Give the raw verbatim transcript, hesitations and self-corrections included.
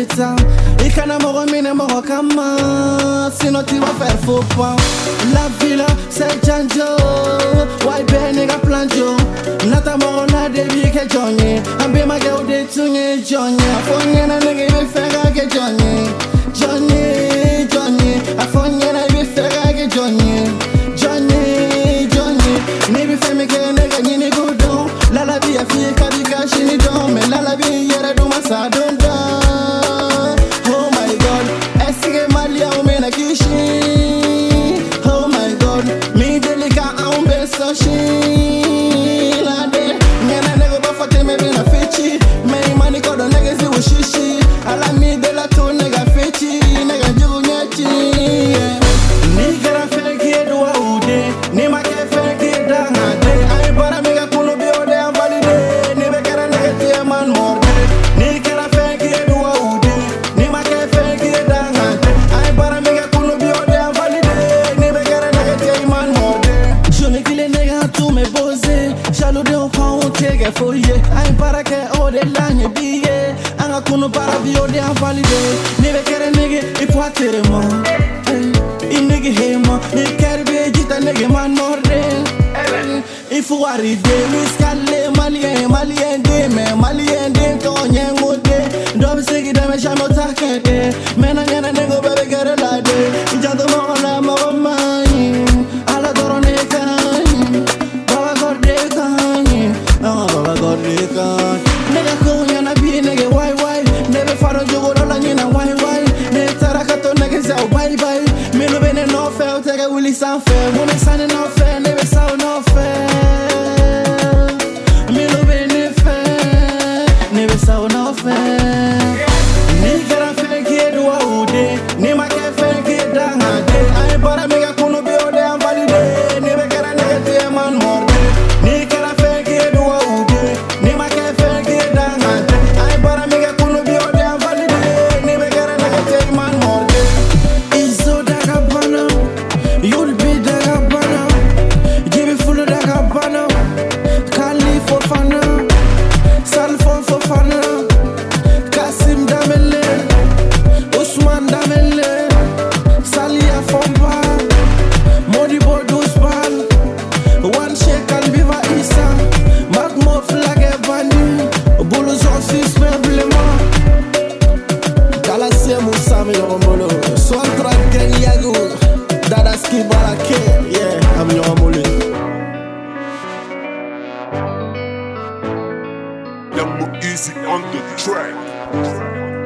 vita. I kana moro mine moro kama, sinon tu vas faire faux pas. La ville c'est Janjo, why be nigga planjo. Nata moro na debi ke Johnny, ambe ma girl de tunye Johnny. Afonye na nigga be fega ke Johnny, Johnny, Johnny. Afonye na be fega ke Johnny, Johnny, Johnny. Ni be femi ke nigga ni go down. La la vie a fille kabika shini down, mais la la vie yere do masa don da. Oh my God, esige malia umena kishi. Oh my God, mi delika ambe so shi. La de, ngena nego bafate me bina fechi. Me mani kodo nege zi ushishi. Ala mi de la to nega fechi, nega jugu nyechi. Ni gara feki edwa ude, ni make feki danga de. Ay bara mega kuno biode avalide, ni bekara nege tie man morde. Ni gara feki edwa ude, ni make feki danga de. Ay bara mega kuno biode avalide, ni bekara nege tie man morde. Joni kile nega tu me boze, jalo de on tege foye. Ay bara ke ode lanye biye, anga kuno bara biode avalide, ni bekara nege ipoatere mo. Nigga hema, ni kerbe jita nigga man morde. Il faut arriver, miscale malien, malien de me, malien de tonye ngode. Dobe sigi de me chamo takete, mena ngena nego bebe gere lade. Janto mo na mo mani, ala doro ne kani, baba gorde kani, ah baba gorde kani. Nigga ko yana bi nigga why why, nebe faro jogo la nyina why why, ne tarakato nigga za bye bye. Me no bene no fail, take a willy sound fair. Woman signing no fair, never sound no fair. Me no bene fair, never sound no fair. Ni gara fair kid wa ude, ni ma ke fair kid danga de. Ay bara mega kuno bi ode am valide, ni be gara negative man morde. Ni gara fair kid wa ude, ni ma ke fair kid danga de. Ay bara mega kuno bi ode am valide, ni be gara negative man morde. You'll be the Gabbana, Jimmy full of the Gabbana, Kali for Fana, Salfon for Fana, Kasim Damele, Usman Damele, Salia Fomba, Modibo Dusban, One Shake and Viva Isa, Magmo Flag Evani, Bulus on Swiss Meblema, Galaxia Musami Romolo, Swantra Kenyago. That's Ski Barake, yeah, I'm your mole. Number easy on the track.